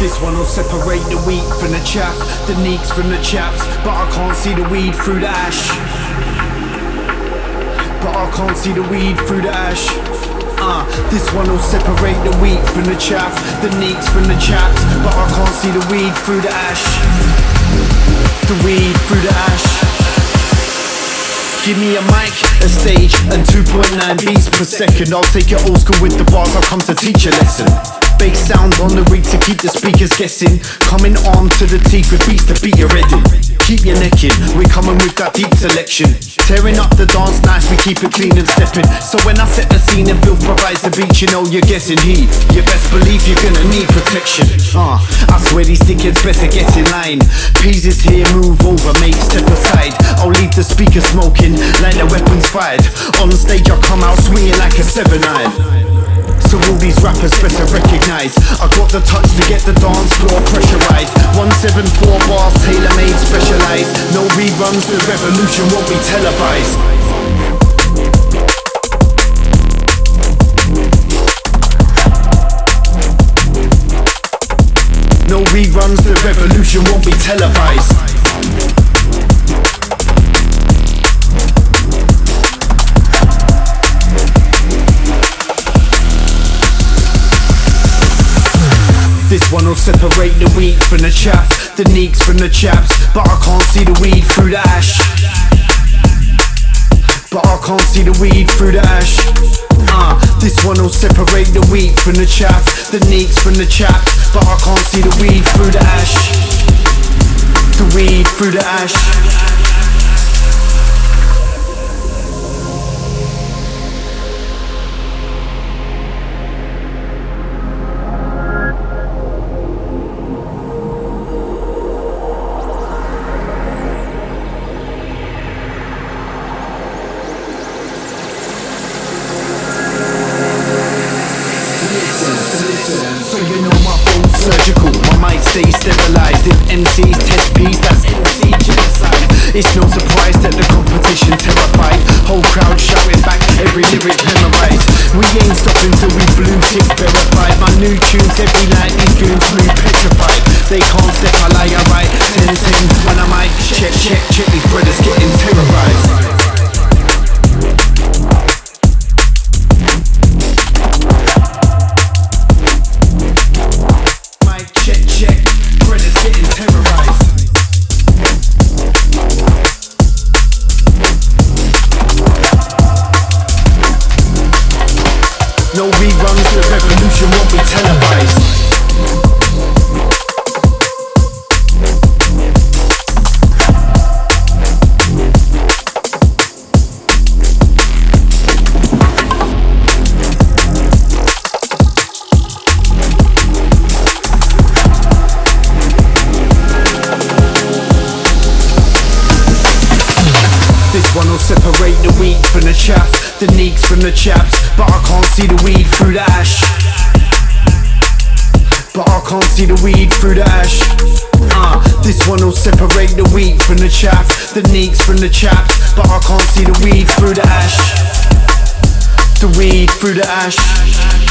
This one will separate the wheat from the chaff, the neeks from the chaps, but I can't see the weed through the ash. But I can't see the weed through the ash. This one will separate the wheat from the chaff, the neeks from the chaps, but I can't see the weed through the ash. The weed through the ash. Give me a mic, a stage, and 2.9 beats per second. I'll take it old school with the bars, I'll come to teach a lesson. Bass sound on the rig to keep the speakers guessing. Coming armed to the teeth with beats to beat your head in. Keep your neck in, we're coming with that deep selection. Tearing up the dance nice, we keep it clean and stepping. So when I set the scene and Filth provides the beat, you know you're guessing heat. You best believe you're gonna need protection. I swear these dickheads better get in line. Peas is here, move over mate, step aside. I'll leave the speaker smoking like the weapons fired. On stage I'll come out swinging like a 7-9. So all these rappers better recognise I got the touch to get the dance floor pressurised. 174 bars, tailor-made, specialised. No reruns, the revolution won't be televised. No reruns, the revolution won't be televised. This one will separate the wheat from the chaff, the neeks from the chaps, but I can't see the weed through the ash. But I can't see the weed through the ash. This one will separate the wheat from the chaff, the neeks from the chaps, but I can't see the weed through the ash. The weed through the ash. So you know my phone's surgical, my mic stays sterilised. If MCs test P's, that's MC genocide. It's no surprise that the competition terrified. Whole crowd shouting back, every lyric memorised. We ain't stopping till we blue tick verified. My new tunes every night, these goons smooth petrified. They can't step, I lie, I write 10-10. When I mic check, these brothers getting terrorised. No reruns, the revolution won't be televised. This one will separate the wheat from the chaff, the neeks from the chaps, but I can't see the weed through the ash. But I can't see the weed through the ash. This one will separate the wheat from the chaff, the neeks from the chaps, but I can't see the weed through the ash. The weed through the ash.